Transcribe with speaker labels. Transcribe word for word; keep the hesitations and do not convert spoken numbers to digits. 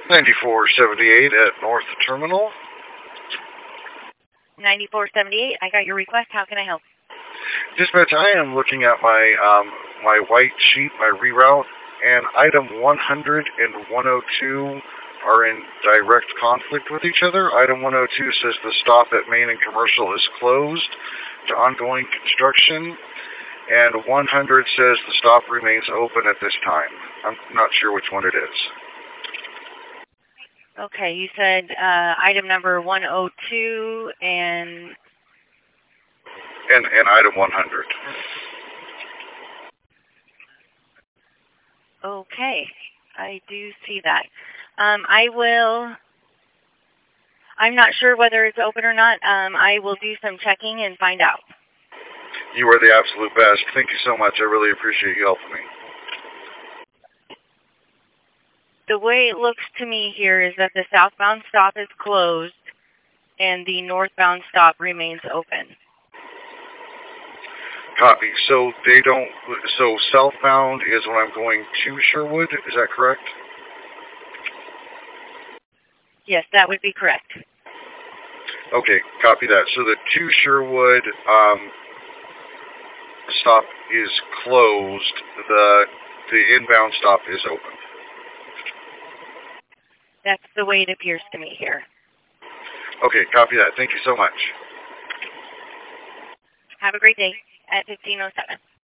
Speaker 1: ninety-four seventy-eight at North Terminal.
Speaker 2: ninety-four seventy-eight, I got your request. How can I help?
Speaker 1: Dispatch, I am looking at my um, my white sheet, my reroute, and item one hundred and one oh two are in direct conflict with each other. Item one oh two says the stop at Main and Commercial is closed to ongoing construction, and one hundred says the stop remains open at this time. I'm not sure which one it is.
Speaker 2: Okay, you said uh, item number one oh two and...
Speaker 1: And, and item one hundred.
Speaker 2: Okay, I do see that. Um, I will... I'm not sure whether it's open or not. Um, I will do some checking and find out.
Speaker 1: You are the absolute best. Thank you so much. I really appreciate you helping me.
Speaker 2: The way it looks to me here is that the southbound stop is closed and the northbound stop remains open.
Speaker 1: Copy. So they don't, so southbound is when I'm going to Sherwood, is that correct?
Speaker 2: Yes, that would be correct.
Speaker 1: Okay, copy that. So the to Sherwood um, stop is closed, the, the inbound stop is open.
Speaker 2: That's the way it appears to me here.
Speaker 1: Okay, copy that. Thank you so much.
Speaker 2: Have a great day at fifteen oh seven.